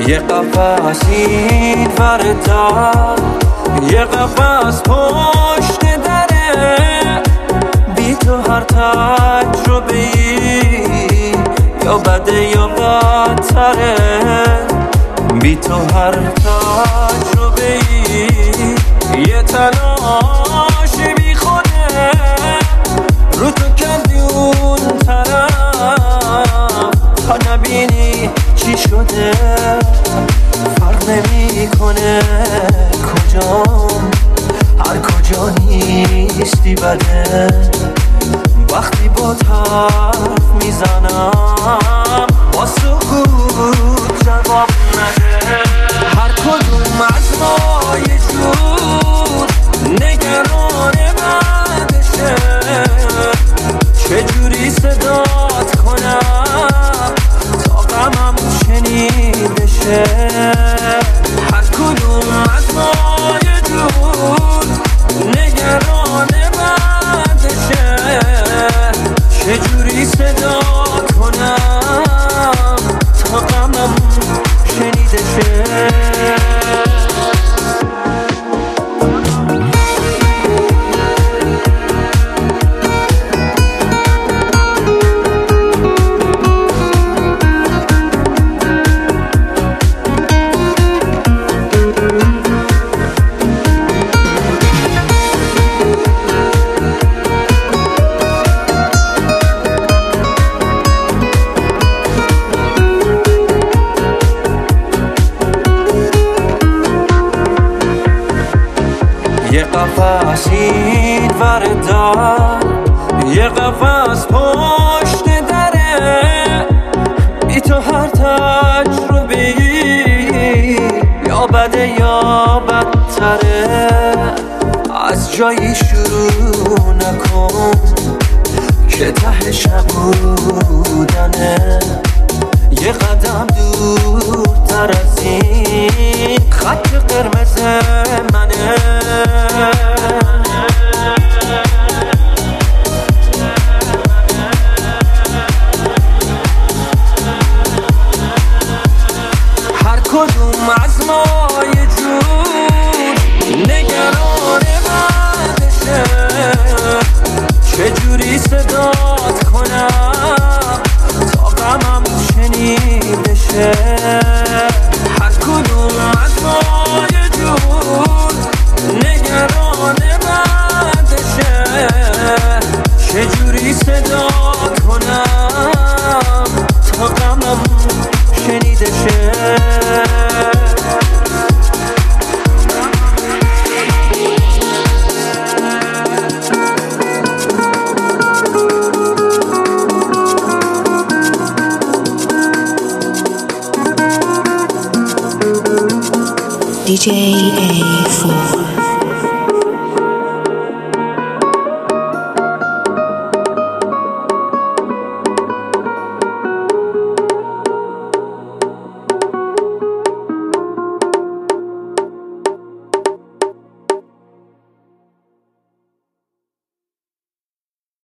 یه قفس این وردار، یه قفس پشت دره، بی تو هر تجربه‌ای یا بده یا بدتره، بی تو هر تجربه‌ای یه تلاش بی خوده، رو تو کردی اون طرف تا نبینی چی شده. فرق نمی‌کنه کجام، هر کجا نیستی بده، وقتی با حرف میزنم با سکوت جواب نده. هر کدوم از ما یه جور نگران بعدشه، چجوری صدات کنم تا غمم شنیده شه. هر کدوم از ما یه جور نگران بعدشه، چجوری صدات کنم تا غمم شنیده شه. یه قفس این وردار، یه قفس پشت دره، بی تو هر تجربه‌ای یا بده یا بدتره. از جایی شروع نکن که تهش نبودنه، یه قدم دورتر از این خط قرمز منه. هر کدوم از ما یه جور نگران بعدشه، چجوری صدات کنم تا غمم شنیده شه. هر کدوم از ما یه جور نگران بعدشه، چجوری صدات کنم تا غمم شنیده شه. DJ A4